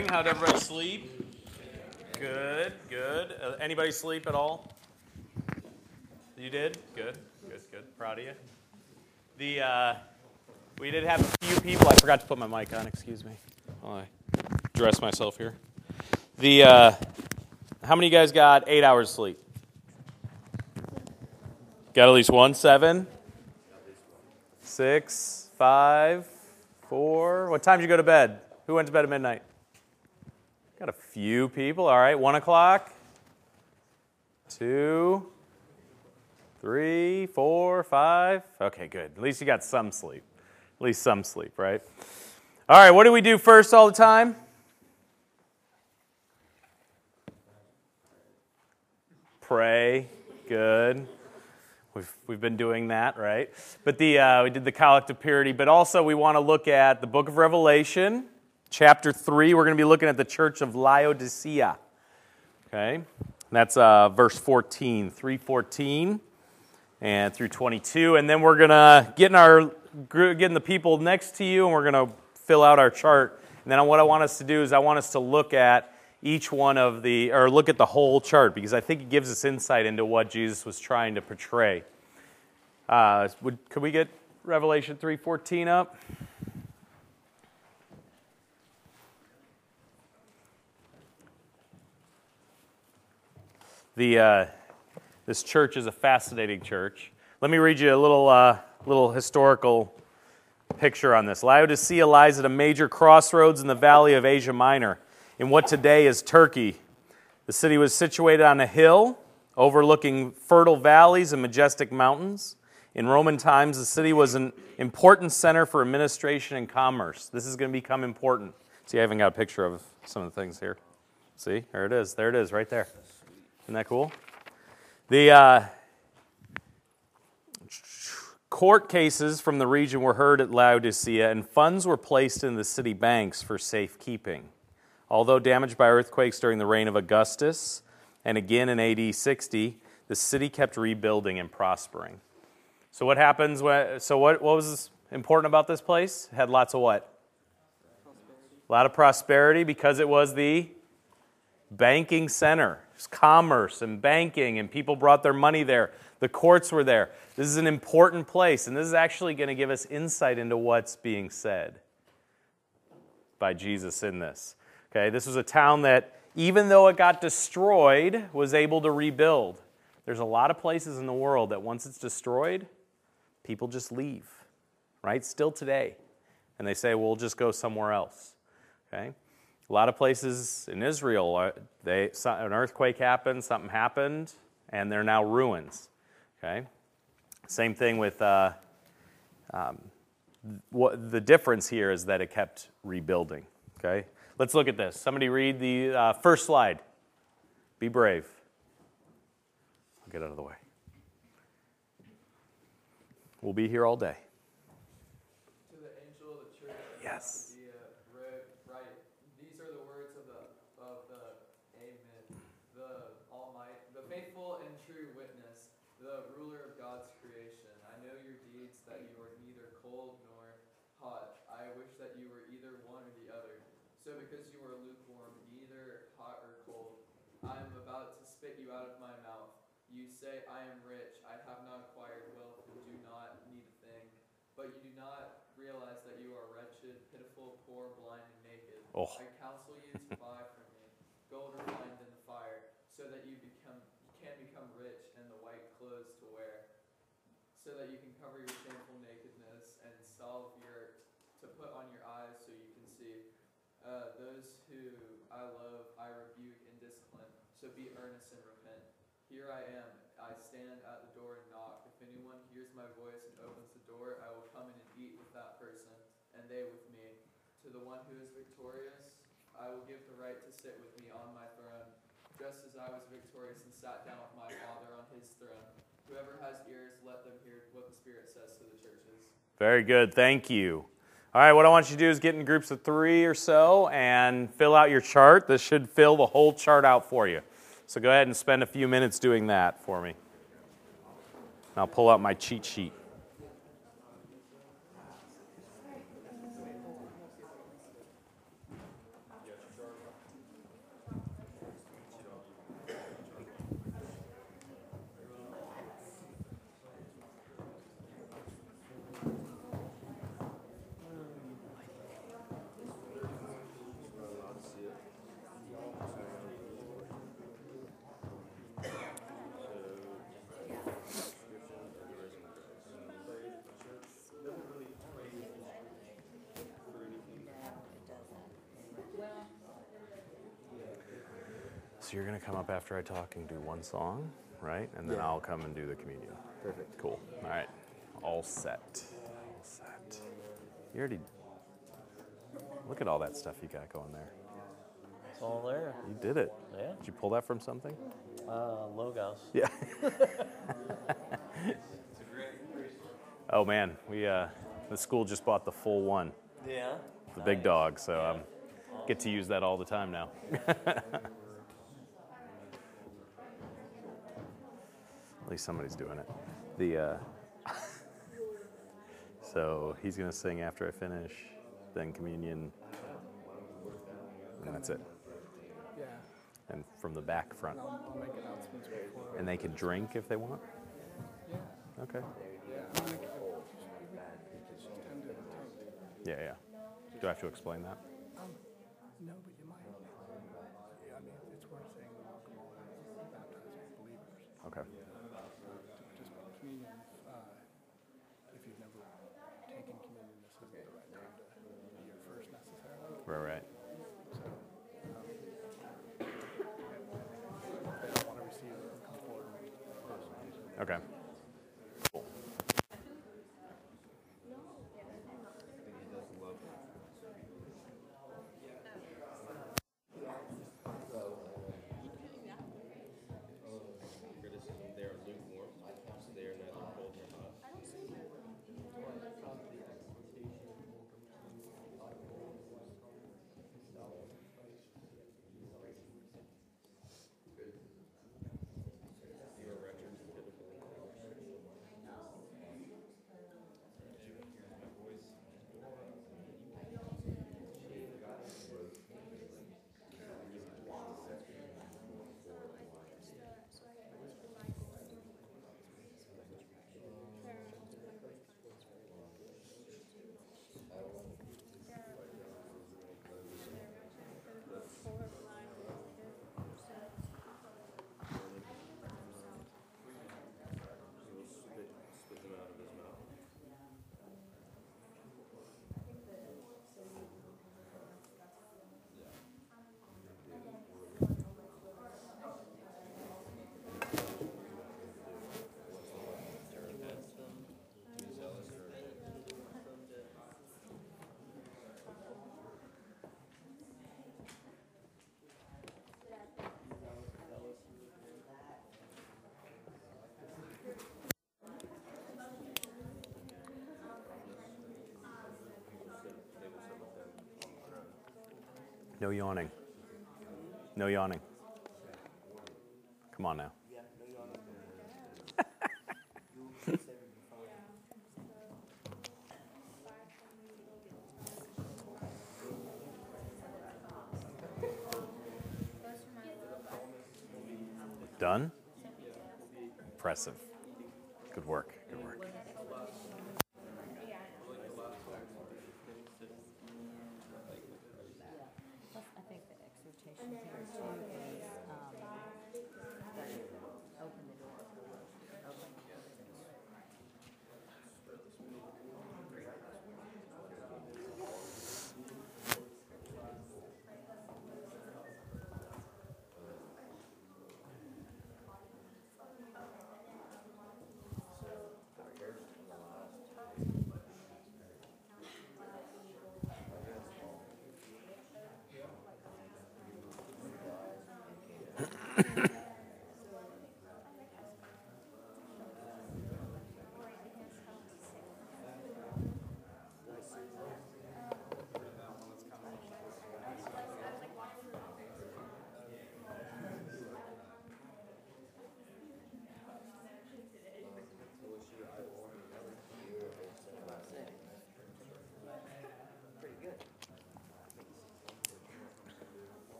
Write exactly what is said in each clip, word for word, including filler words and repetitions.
morning. How'd everybody sleep? Good, good. Uh, anybody sleep at all? You did? Good, good, good. Proud of you. The uh, we did have a few people. I forgot to put my mic on. Excuse me. While I dress myself here. The uh, how many of you guys got eight hours sleep? Got at least one. Seven. Six. Five. Four. What time did you go to bed? Who went to bed at midnight? Got a few people. All right. One o'clock. Two. Three. Four. Five. Okay, good. At least you got some sleep. At least some sleep, right? All right. What do we do first all the time? Pray. Good. We've we've been doing that, right? But the uh, we did the collect of purity, but also we want to look at the book of Revelation, chapter three. We're going to be looking at the church of Laodicea. Okay, and that's uh, verse fourteen, three fourteen, and through twenty-two, and then we're gonna get in our getting the people next to you, and we're gonna fill out our chart. And then what I want us to do is I want us to look at each one of the, or look at the whole chart, because I think it gives us insight into what Jesus was trying to portray. Uh, would, could we get Revelation three fourteen up? The uh, this church is a fascinating church. Let me read you a little uh, little historical picture on this. Laodicea lies at a major crossroads in the valley of Asia Minor, in what today is Turkey. The city was situated on a hill overlooking fertile valleys and majestic mountains. In Roman times, the city was an important center for administration and commerce. This is going to become important. See, I haven't got a picture of some of the things here. See, there it is. There it is, right there. Isn't that cool? The uh, court cases from the region were heard at Laodicea, and funds were placed in the city banks for safekeeping. Although damaged by earthquakes during the reign of Augustus, and again in A D sixty, the city kept rebuilding and prospering. So what happens when, so what, what was important about this place? It had lots of what? Prosperity. A lot of prosperity because it was the banking center. It was commerce and banking, and people brought their money there. The courts were there. This is an important place, and this is actually going to give us insight into what's being said by Jesus in this. Okay, this was a town that, even though it got destroyed, was able to rebuild. There's a lot of places in the world that once it's destroyed, people just leave, right? Still today. And they say, well, we'll just go somewhere else. Okay? A lot of places in Israel, they an earthquake happened, something happened, and they're now ruins. Okay? Same thing with, uh, um, what the difference here is that it kept rebuilding. Okay? Let's look at this. Somebody read the uh, first slide. Be brave. I'll get out of the way. We'll be here all day. To the angel of the church of Yes. Laodicea, write, these are the words of the of the Amen, the Almighty, the faithful and true witness, the ruler of God's creation. I know your deeds, that you are neither cold nor hot. I wish that you were either one or the other. So because you are lukewarm, neither hot or cold, I am about to spit you out of my mouth. You say, I am rich, I have not acquired wealth, and do not need a thing. But you do not realize that you are wretched, pitiful, poor, blind, and naked. Oh. I counsel you to buy from me gold refined in the fire, so that you become you can become rich, and the white clothes to wear, so that you can cover your shameful nakedness, and salve your to put on your eyes so you can see. Uh, those who I love, I rebuke and discipline. So be earnest and repent. Here I am. I stand at the door and knock. If anyone hears my voice and opens the door, I will come in and eat with that person, and they with me. To the one who is victorious, I will give the right to sit with me on my throne, just as I was victorious and sat down with my Father on his throne. Whoever has ears, let them hear what the Spirit says to the churches. Very good. Thank you. All right, what I want you to do is get in groups of three or so and fill out your chart. This should fill the whole chart out for you. So go ahead and spend a few minutes doing that for me. I'll pull out my cheat sheet. So you're going to come up after I talk and do one song, right? And then Yeah. I'll come and do the communion. Perfect. Cool. All right. All set. All set. You already... Look at all that stuff you got going there. It's all there. You did it. Yeah. Did you pull that from something? Uh, Logos. Yeah. Oh man, we uh, the school just bought the full one, Yeah. the big dog, so I um, get to use that all the time now. At least somebody's doing it. The uh, so he's gonna sing after I finish, then communion, and that's it. Yeah. And from the back front, I'll, I'll make announcements before. and they can drink if they want. Yeah. Okay. Yeah. I think if you just tend to take. Yeah, yeah. Do I have to explain that? Um, no, but you might. Yeah, I mean, it's worth saying we welcome all baptized believers. Okay. To participate in communion, uh, if you've never taken communion, this isn't the right time to be your first necessarily. Right, right. So, um, if they don't want to receive it, come forward and personally. Okay. Cool. Criticism, they are lukewarm, so they are neither cold nor hot. You are wretched and pitiful. He will spit, spit them out of his mouth. Be zealous for No yawning. No yawning. Come on now. Done? Impressive. Good work. Good work. Plus, I think the exhortation here too is, um, open the door. Open the door.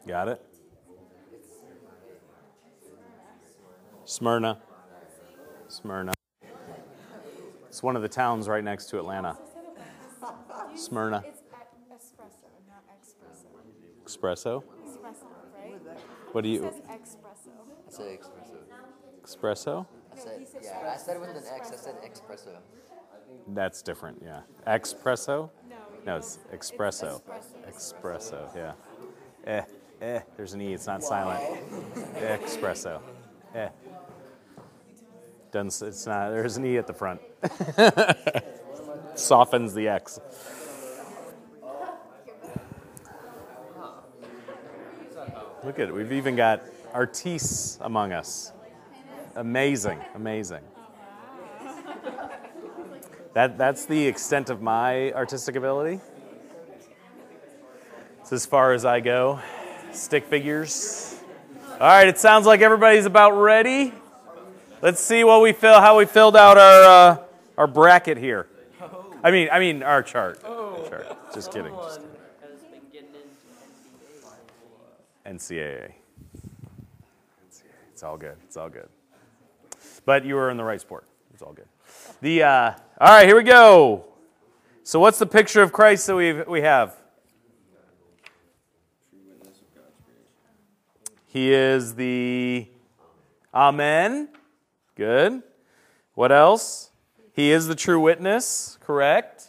Got it? Smyrna. Smyrna. It's one of the towns right next to Atlanta. Smyrna. It's espresso, not espresso. Espresso? Espresso, right? What do He you... says espresso. I said espresso. Espresso? I said, yeah, I said it with an X. I said espresso. That's different, yeah. Espresso? No, No, it's espresso. Espresso, yeah. Eh, eh, there's an E, it's not silent. Espresso. Eh. Doesn't, it's not, there's an E at the front. Softens the X. Look at it, we've even got artistes among us. Amazing, amazing. That, that's the extent of my artistic ability. It's as far as I go. Stick figures. All right, it sounds like everybody's about ready. Let's see what we fill, how we filled out our uh, our bracket here. I mean, I mean our chart. chart. Just kidding. Just kidding. Has been getting into N C A A. It's all good. It's all good. But you were in the right sport. It's all good. The uh, all right, here we go. So, what's the picture of Christ that we we have? He is the Amen. Good. What else? He is the true witness. Correct.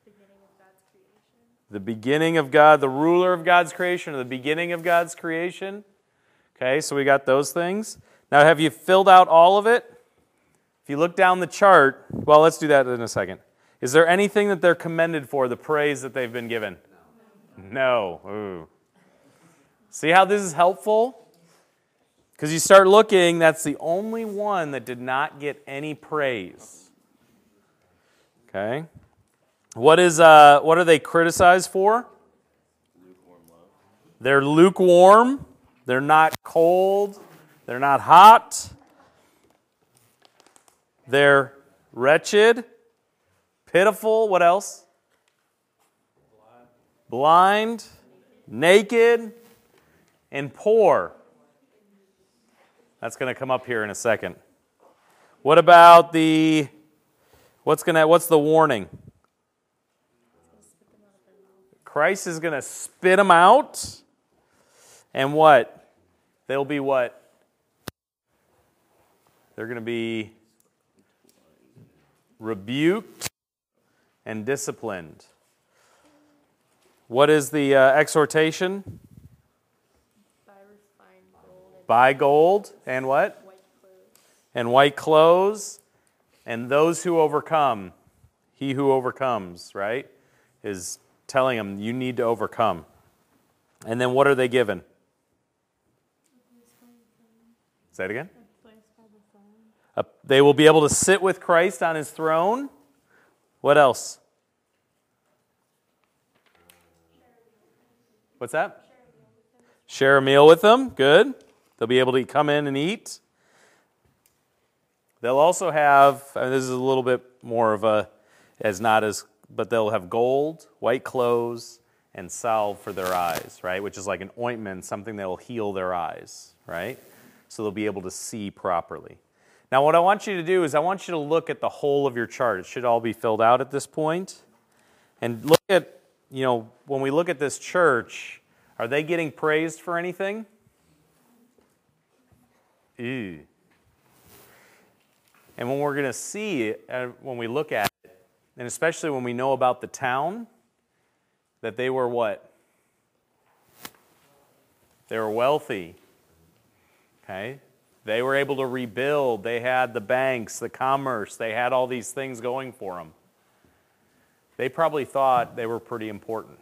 The beginning of God, the ruler of God's creation, or the beginning of God's creation. Okay, so we got those things. Now, have you filled out all of it? If you look down the chart, well, let's do that in a second. Is there anything that they're commended for, the praise that they've been given? No. No. Ooh. See how this is helpful? Because you start looking, that's the only one that did not get any praise. Okay? What is uh what are they criticized for? Lukewarm love. They're lukewarm. They're not cold. They're not hot. They're wretched, pitiful. What else? Blind, naked, and poor. That's going to come up here in a second. What about the, what's going to, what's the warning? Christ is going to spit them out. And what? They'll be what? They're going to be rebuked and disciplined. What is the uh, exhortation? Buy gold and what? White clothes. And white clothes. And those who overcome. He who overcomes, right? Is telling them you need to overcome. And then what are they given? Say it again. Uh, they will be able to sit with Christ on his throne. What else? What's that? Share a meal with them. Good. They'll be able to come in and eat. They'll also have, and this is a little bit more of a, as not as, but they'll have gold, white clothes, and salve for their eyes, right? Which is like an ointment, something that will heal their eyes, right? So they'll be able to see properly. Now what I want you to do is I want you to look at the whole of your chart. It should all be filled out at this point. And look at, you know, when we look at this church, are they getting praised for anything? Ew. And when we're going to see, uh, when we look at it, and especially when we know about the town, that they were what? They were wealthy. Okay? They were able to rebuild. They had the banks, the commerce. They had all these things going for them. They probably thought they were pretty important.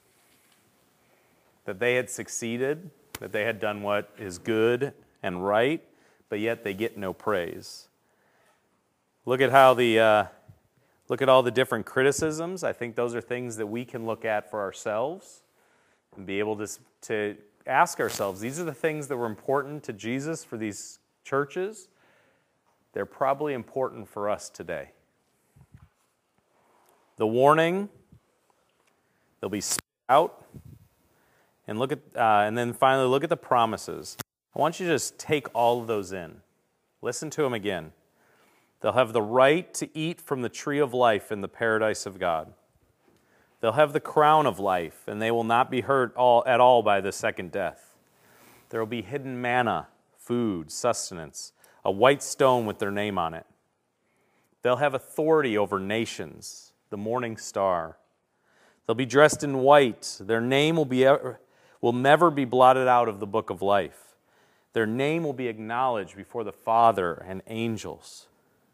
That they had succeeded, that they had done what is good and right, but yet they get no praise. Look at how the, uh, look at all the different criticisms. I think those are things that we can look at for ourselves and be able to, to ask ourselves, these are the things that were important to Jesus for these churches. They're probably important for us today. The warning, they'll be spit out, And look at, uh, and then finally, look at the promises. I want you to just take all of those in. Listen to them again. They'll have the right to eat from the tree of life in the paradise of God. They'll have the crown of life, and they will not be hurt all, at all by the second death. There will be hidden manna, food, sustenance, a white stone with their name on it. They'll have authority over nations, the morning star. They'll be dressed in white. Their name will be will never be blotted out of the book of life. Their name will be acknowledged before the Father and angels.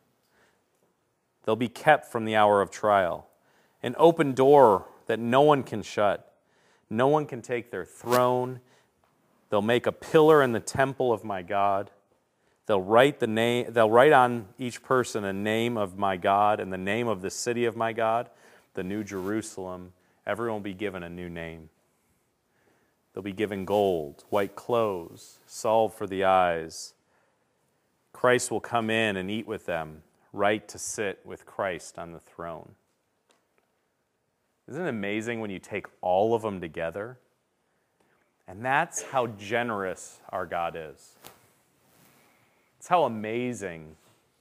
They'll be kept from the hour of trial. An open door that no one can shut. No one can take their throne. They'll make a pillar in the temple of my God. They'll write the name. They'll write on each person a name of my God and the name of the city of my God, the New Jerusalem. Everyone will be given a new name. They'll be given gold, white clothes, salve for the eyes. Christ will come in and eat with them, right to sit with Christ on the throne. Isn't it amazing when you take all of them together? And that's how generous our God is. It's how amazing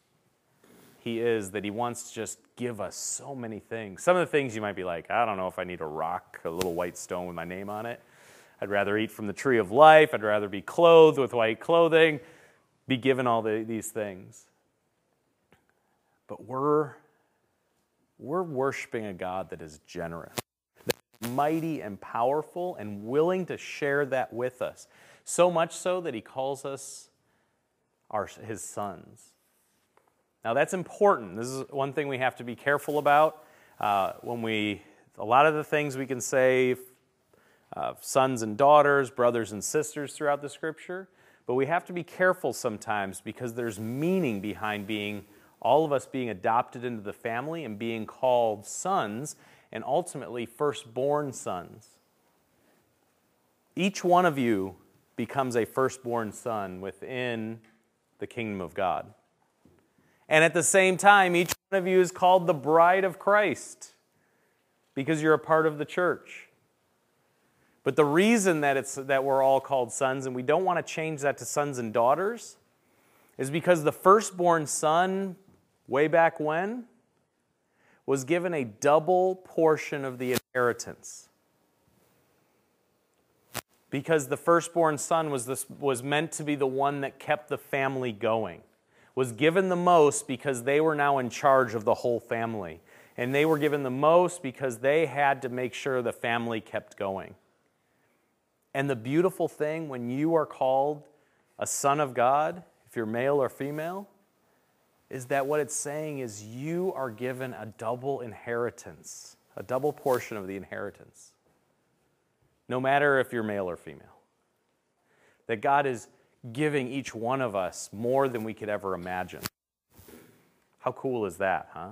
He is that He wants to just give us so many things. Some of the things you might be like, I don't know if I need a rock, a little white stone with my name on it. I'd rather eat from the tree of life. I'd rather be clothed with white clothing, be given all the, these things. But we're, we're worshiping a God that is generous, that is mighty and powerful and willing to share that with us. So much so that He calls us our, His sons. Now that's important. This is one thing we have to be careful about. Uh, when we, a lot of the things we can say, uh, sons and daughters, brothers and sisters throughout the Scripture, but we have to be careful sometimes because there's meaning behind being, all of us being adopted into the family and being called sons, and ultimately firstborn sons. Each one of you becomes a firstborn son within the kingdom of God. And at the same time, each one of you is called the bride of Christ because you're a part of the church. But the reason that it's that we're all called sons, and we don't want to change that to sons and daughters, is because the firstborn son, way back when, was given a double portion of the inheritance. Because the firstborn son was this, was meant to be the one that kept the family going. Was given the most because they were now in charge of the whole family. And they were given the most because they had to make sure the family kept going. And the beautiful thing when you are called a son of God, if you're male or female, is that what it's saying is you are given a double inheritance, a double portion of the inheritance. No matter if you're male or female. That God is giving each one of us more than we could ever imagine. How cool is that, huh?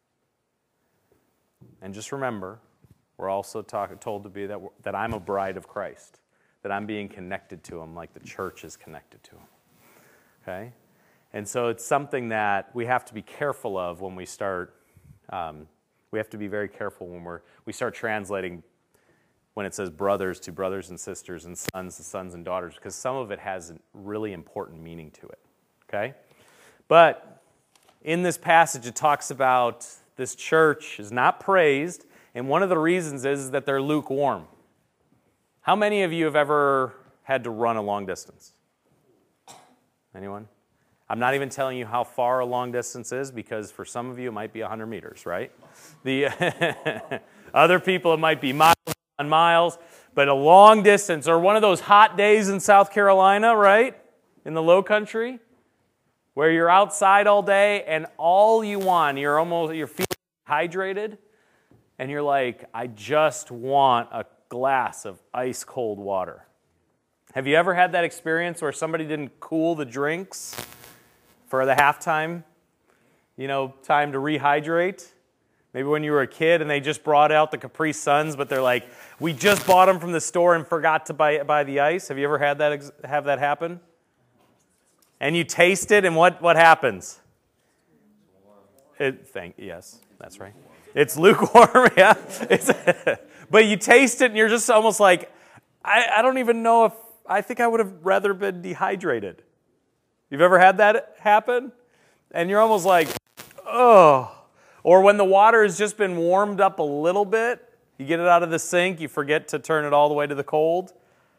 And just remember, we're also talk, told to be that, that I'm a bride of Christ, that I'm being connected to Him like the church is connected to Him. Okay? And so it's something that we have to be careful of when we start, um, we have to be very careful when we're, we start translating when it says brothers to brothers and sisters and sons to sons and daughters, because some of it has a really important meaning to it, okay? But in this passage, it talks about this church is not praised, and one of the reasons is that they're lukewarm. How many of you have ever had to run a long distance? Anyone? I'm not even telling you how far a long distance is, because for some of you it might be one hundred meters, right? The other people it might be miles on miles, but a long distance, or one of those hot days in South Carolina, right? In the low country, where you're outside all day and all you want, you're almost, you're feeling hydrated, and you're like, I just want a glass of ice cold water. Have you ever had that experience where somebody didn't cool the drinks for the halftime, you know, time to rehydrate? Maybe when you were a kid and they just brought out the Capri Suns, but they're like, we just bought them from the store and forgot to buy, buy the ice. Have you ever had that have that happen? And you taste it, and what, what happens? It, thank, yes, that's right. It's lukewarm, yeah. It's, but you taste it, and you're just almost like, I, I don't even know if, I think I would have rather been dehydrated. You've ever had that happen? And you're almost like, oh. Or when the water has just been warmed up a little bit, you get it out of the sink, you forget to turn it all the way to the cold,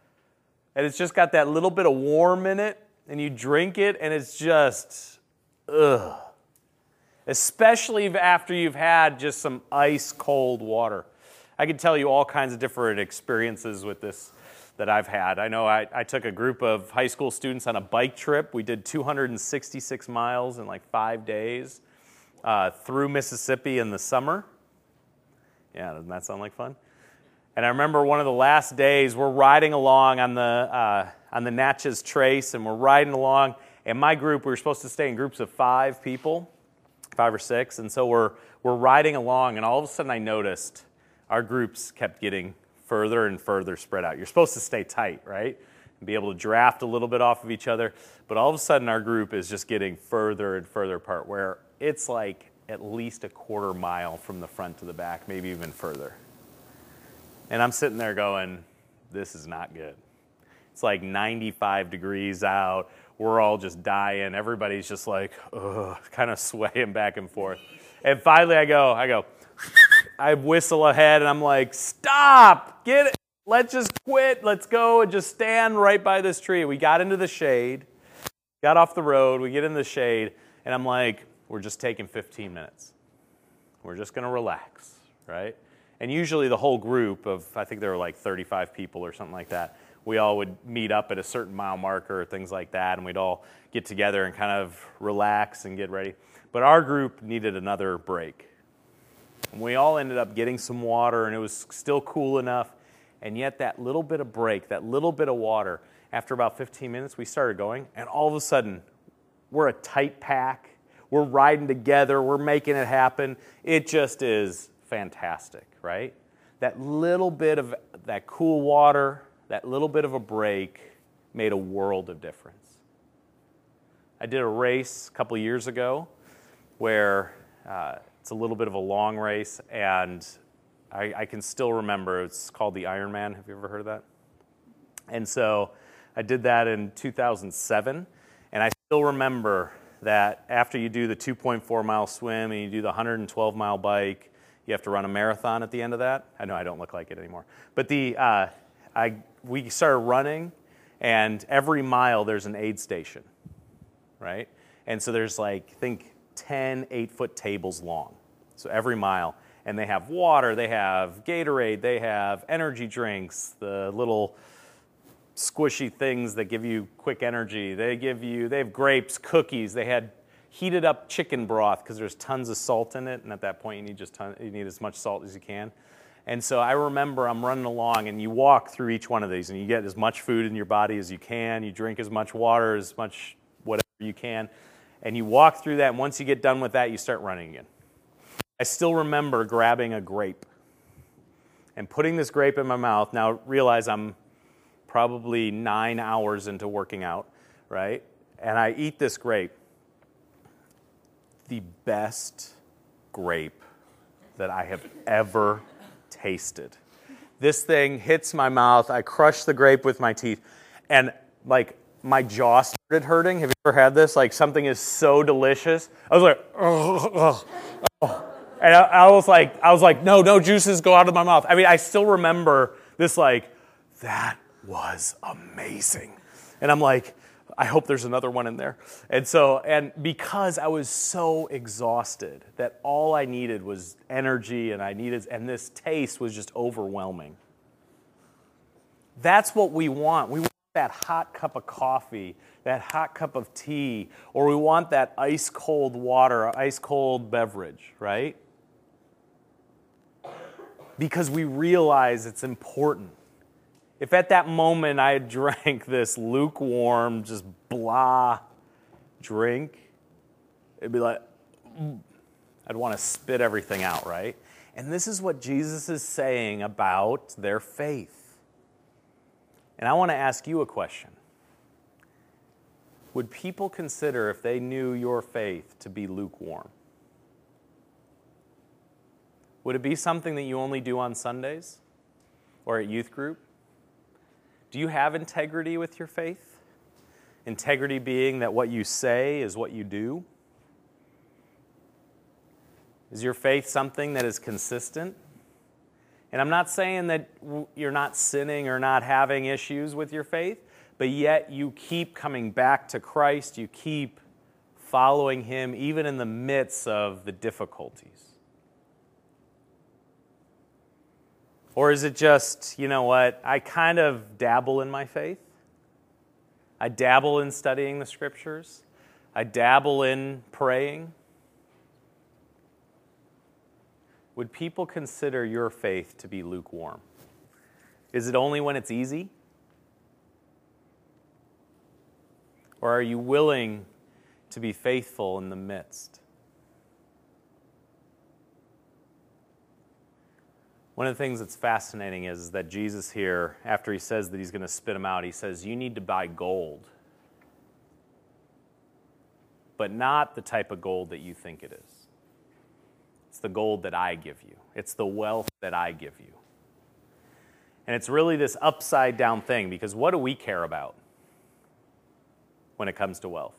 and it's just got that little bit of warm in it, and you drink it, and it's just, ugh. Especially after you've had just some ice cold water. I could tell you all kinds of different experiences with this that I've had. I know I, I took a group of high school students on a bike trip. We did two hundred sixty-six miles in like five days uh, through Mississippi in the summer. Yeah, doesn't that sound like fun? And I remember one of the last days, we're riding along on the uh, on the Natchez Trace, and we're riding along. And my group, we were supposed to stay in groups of five people, five or six, and so we're we're riding along, and all of a sudden I noticed our groups kept getting further and further spread out. You're supposed to stay tight, right? And be able to draft a little bit off of each other. But all of a sudden, our group is just getting further and further apart, where it's like at least a quarter mile from the front to the back, maybe even further. And I'm sitting there going, this is not good. It's like ninety-five degrees out. We're all just dying. Everybody's just like, ugh, kind of swaying back and forth. And finally, I go, I go, I whistle ahead, and I'm like, stop, get it, let's just quit, let's go and just stand right by this tree. We got into the shade, got off the road, we get in the shade, and I'm like, we're just taking fifteen minutes. We're just going to relax, right? And usually the whole group of, I think there were like thirty-five people or something like that, we all would meet up at a certain mile marker or things like that, and we'd all get together and kind of relax and get ready. But our group needed another break. And we all ended up getting some water, and it was still cool enough. And yet that little bit of break, that little bit of water, after about fifteen minutes, we started going. And all of a sudden, we're a tight pack. We're riding together. We're making it happen. It just is fantastic, right? That little bit of that cool water, that little bit of a break made a world of difference. I did a race a couple years ago where uh, it's a little bit of a long race, and I, I can still remember, it's called the Ironman. Have you ever heard of that? And so I did that in two thousand seven, and I still remember that after you do the two point four mile swim and you do the one hundred twelve mile bike, you have to run a marathon at the end of that. I know I don't look like it anymore. But the uh, I we started running, and every mile there's an aid station, right? And so there's like, think ten eight-foot tables long. So every mile. And they have water, they have Gatorade, they have energy drinks, the little squishy things that give you quick energy. They give you, they have grapes, cookies. They had heated up chicken broth because there's tons of salt in it. And at that point, you need just ton, you need as much salt as you can. And so I remember I'm running along, and you walk through each one of these, and you get as much food in your body as you can. You drink as much water, as much whatever you can. And you walk through that, and once you get done with that, you start running again. I still remember grabbing a grape and putting this grape in my mouth. Now, realize I'm probably nine hours into working out, right? And I eat this grape. The best grape that I have ever tasted. This thing hits my mouth. I crush the grape with my teeth. And, like, my jaw started hurting. Have you ever had this? Like, something is so delicious. I was like, oh, oh, oh. And I, I was like, I was like, no, no juices go out of my mouth. I mean, I still remember this, like, that was amazing. And I'm like, I hope there's another one in there. And so, and because I was so exhausted that all I needed was energy, and I needed, and this taste was just overwhelming. That's what we want. We want that hot cup of coffee, that hot cup of tea, or we want that ice cold water, ice cold beverage, right? Because we realize it's important. If at that moment I had drank this lukewarm, just blah drink, it'd be like, I'd want to spit everything out, right? And this is what Jesus is saying about their faith. And I want to ask you a question. Would people consider, if they knew your faith to be lukewarm? Would it be something that you only do on Sundays or at youth group? Do you have integrity with your faith? Integrity being that what you say is what you do? Is your faith something that is consistent? And I'm not saying that you're not sinning or not having issues with your faith, but yet you keep coming back to Christ, you keep following Him even in the midst of the difficulties. Or is it just, you know what, I kind of dabble in my faith. I dabble in studying the Scriptures. I dabble in praying. Would people consider your faith to be lukewarm? Is it only when it's easy? Or are you willing to be faithful in the midst? One of the things that's fascinating is that Jesus here, after He says that He's going to spit them out, He says, you need to buy gold. But not the type of gold that you think it is. It's the gold that I give you. It's the wealth that I give you. And it's really this upside down thing, because what do we care about when it comes to wealth?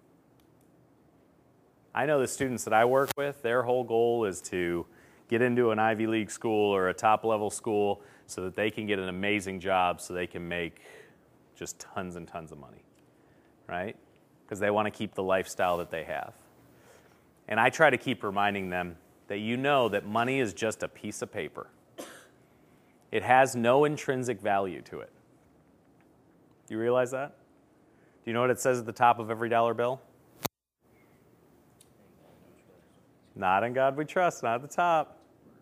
I know the students that I work with, their whole goal is to get into an Ivy League school or a top level school so that they can get an amazing job so they can make just tons and tons of money, right? Because they want to keep the lifestyle that they have. And I try to keep reminding them that you know that money is just a piece of paper. It has no intrinsic value to it. Do you realize that? Do you know what it says at the top of every dollar bill? Not in God we trust, not at the top.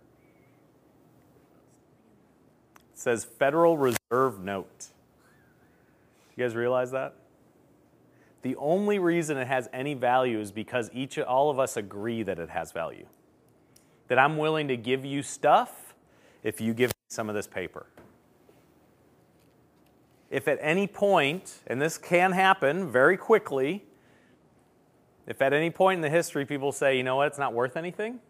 It says Federal Reserve Note. You guys realize that? The only reason it has any value is because each, all of us agree that it has value. That I'm willing to give you stuff if you give me some of this paper. If at any point, and this can happen very quickly, if at any point in the history people say, you know what, it's not worth anything,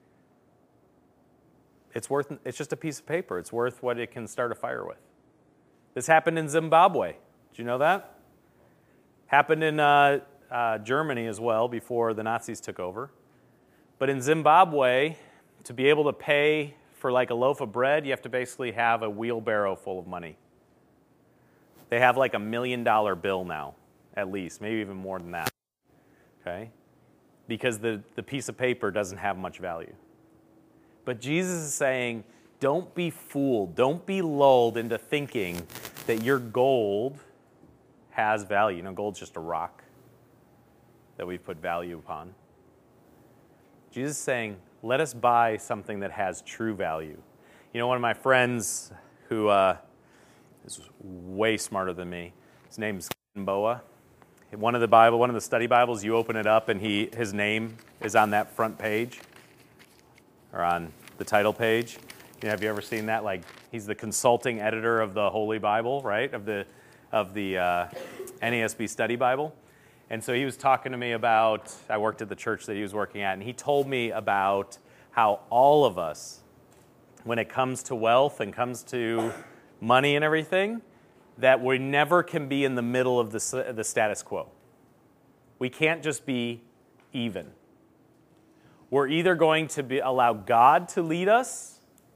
it's worth, it's just a piece of paper. It's worth what it can start a fire with. This happened in Zimbabwe. Did you know that? Happened in uh, uh, Germany as well before the Nazis took over. But in Zimbabwe, to be able to pay for like a loaf of bread, you have to basically have a wheelbarrow full of money. They have like a million dollar bill now, at least, maybe even more than that. Okay? Because the, the piece of paper doesn't have much value. But Jesus is saying, don't be fooled. Don't be lulled into thinking that your gold has value. You know, gold's just a rock that we've put value upon. Jesus is saying, let us buy something that has true value. You know, one of my friends who uh, is way smarter than me, his name's Ken Boa. One of the Bible, one of the study Bibles, you open it up and he his name is on that front page or on the title page. You know, have you ever seen that? Like, he's the consulting editor of the Holy Bible, right? Of the of the uh, N A S B Study Bible. And so he was talking to me about, I worked at the church that he was working at, and he told me about how all of us, when it comes to wealth and comes to money and everything, that we never can be in the middle of the, the status quo. We can't just be even. We're either going to be, allow God to lead us,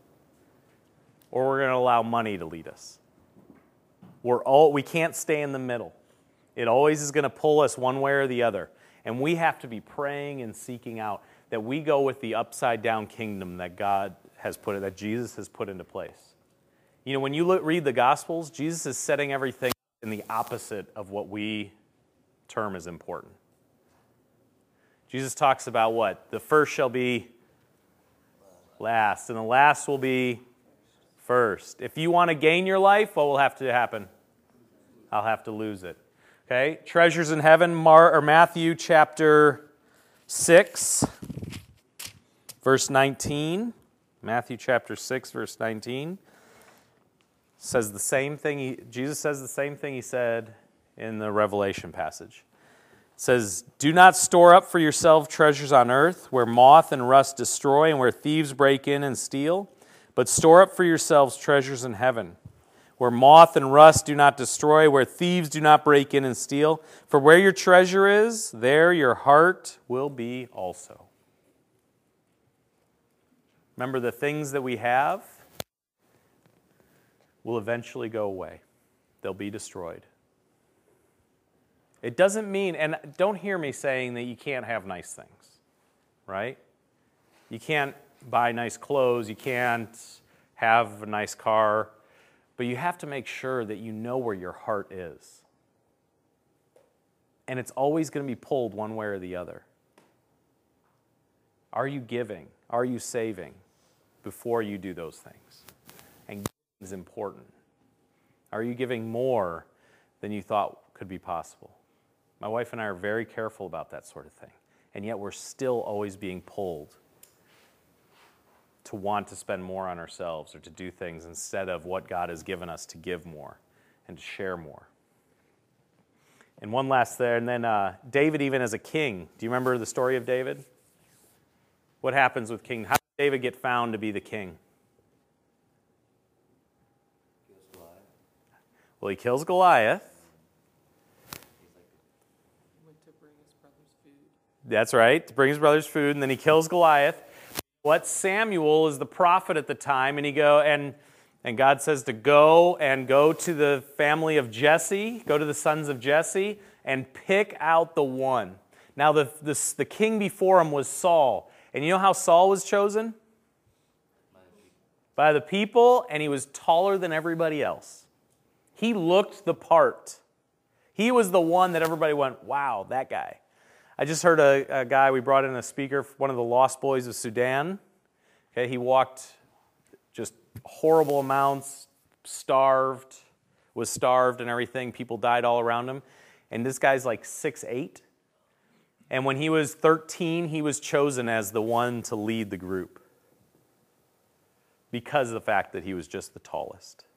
or we're going to allow money to lead us. We're all, we can't stay in the middle. It always is going to pull us one way or the other. And we have to be praying and seeking out that we go with the upside-down kingdom that God has put, that Jesus has put into place. You know, when you look, read the Gospels, Jesus is setting everything in the opposite of what we term as important. Jesus talks about what? The first shall be last, and the last will be first. If you want to gain your life, what will have to happen? I'll have to lose it. Okay, treasures in heaven, Mar- or Matthew chapter six, verse nineteen. Matthew chapter six, verse nineteen. Says the same thing, he, Jesus says the same thing he said in the Revelation passage. It says, do not store up for yourself treasures on earth, where moth and rust destroy and where thieves break in and steal, but store up for yourselves treasures in heaven, where moth and rust do not destroy, where thieves do not break in and steal. For where your treasure is, there your heart will be also. Remember, the things that we have will eventually go away. They'll be destroyed. It doesn't mean, and don't hear me saying that you can't have nice things, right? You can't buy nice clothes, you can't have a nice car, but you have to make sure that you know where your heart is. And it's always going to be pulled one way or the other. Are you giving? Are you saving before you do those things? And giving is important. Are you giving more than you thought could be possible? My wife and I are very careful about that sort of thing. And yet we're still always being pulled to want to spend more on ourselves or to do things instead of what God has given us to give more and to share more. And one last there, and then uh, David, even as a king. Do you remember the story of David? What happens with king? How did David get found to be the king? Well, he kills Goliath. He went to bring his brother's food. That's right, to bring his brother's food, and then he kills Goliath. What Samuel is the prophet at the time, and he go and and God says to go and go to the family of Jesse, go to the sons of Jesse, and pick out the one. Now the the, the king before him was Saul, and you know how Saul was chosen? By the people, and he was taller than everybody else. He looked the part. He was the one that everybody went, wow, that guy. I just heard a, a guy, we brought in a speaker, one of the Lost Boys of Sudan. Okay, he walked just horrible amounts, starved, was starved and everything. People died all around him. And this guy's like six eight. And when he was thirteen, he was chosen as the one to lead the group because of the fact that he was just the tallest.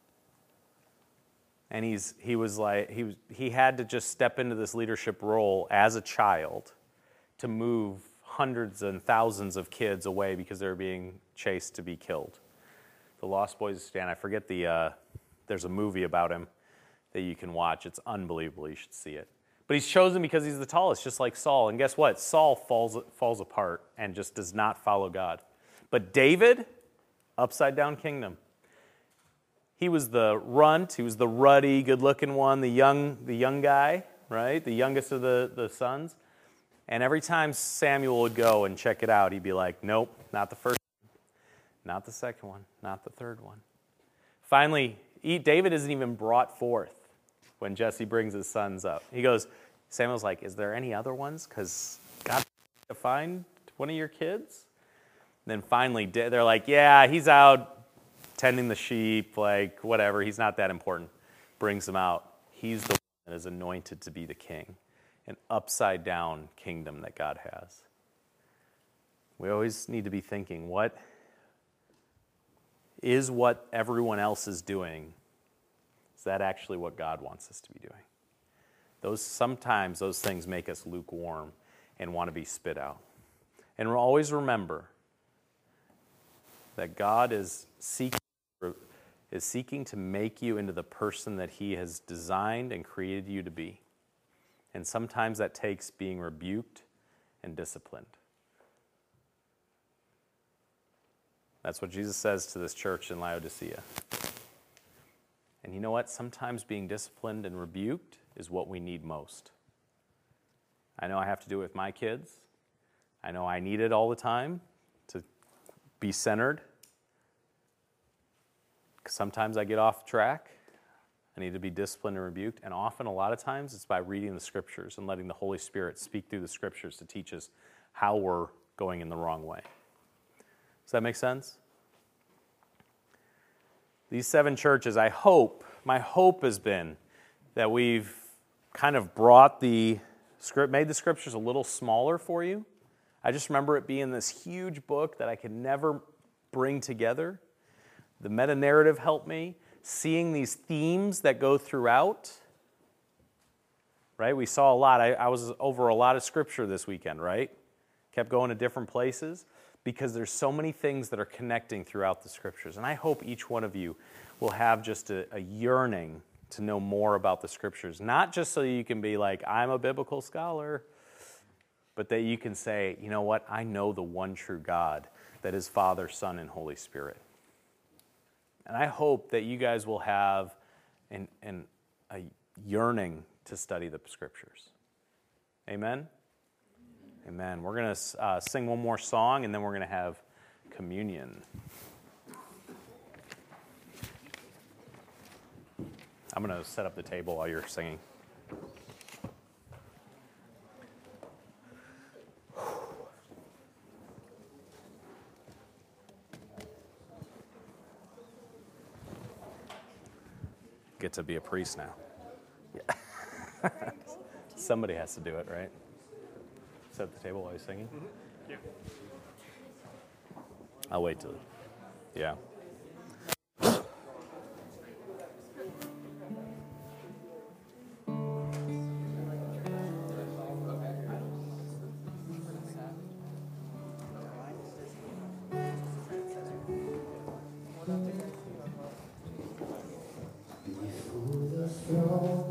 And he's he was like he was he had to just step into this leadership role as a child to move hundreds and thousands of kids away because they were being chased to be killed. The Lost Boys of Sudan. I forget the. Uh, there's a movie about him that you can watch. It's unbelievable. You should see it. But he's chosen because he's the tallest, just like Saul. And guess what? Saul falls falls apart and just does not follow God. But David, upside down kingdom. He was the runt, he was the ruddy, good-looking one, the young the young guy, right? The youngest of the, the sons. And every time Samuel would go and check it out, he'd be like, nope, not the first one, not the second one, not the third one. Finally, David isn't even brought forth when Jesse brings his sons up. He goes, Samuel's like, is there any other ones? Because God to find one of your kids? And then finally, they're like, yeah, he's out tending the sheep, like whatever, he's not that important. Brings him out. He's the one that is anointed to be the king. An upside down kingdom that God has. We always need to be thinking, what is what everyone else is doing? Is that actually what God wants us to be doing? Those sometimes those things make us lukewarm and want to be spit out. And always remember that God is seeking is seeking to make you into the person that he has designed and created you to be. And sometimes that takes being rebuked and disciplined. That's what Jesus says to this church in Laodicea. And you know what? Sometimes being disciplined and rebuked is what we need most. I know I have to do it with my kids. I know I need it all the time to be centered. Sometimes I get off track. I need to be disciplined and rebuked. And often, a lot of times, it's by reading the Scriptures and letting the Holy Spirit speak through the Scriptures to teach us how we're going in the wrong way. Does that make sense? These seven churches, I hope, my hope has been that we've kind of brought the script, made the Scriptures a little smaller for you. I just remember it being this huge book that I could never bring together. The meta-narrative helped me. Seeing these themes that go throughout, right? We saw a lot. I, I was over a lot of Scripture this weekend, right? Kept going to different places because there's so many things that are connecting throughout the Scriptures. And I hope each one of you will have just a, a yearning to know more about the scriptures. Not just so you can be like, I'm a biblical scholar, but that you can say, you know what, I know the one true God that is Father, Son, and Holy Spirit. And I hope that you guys will have an, an, a yearning to study the scriptures. Amen? Amen. We're going to uh, sing one more song, and then we're going to have communion. I'm going to set up the table while you're singing. Get to be a priest now. Yeah. Somebody has to do it, right? Set the table while you're singing? Mm-hmm. Yeah. I'll wait till, yeah. Before the throne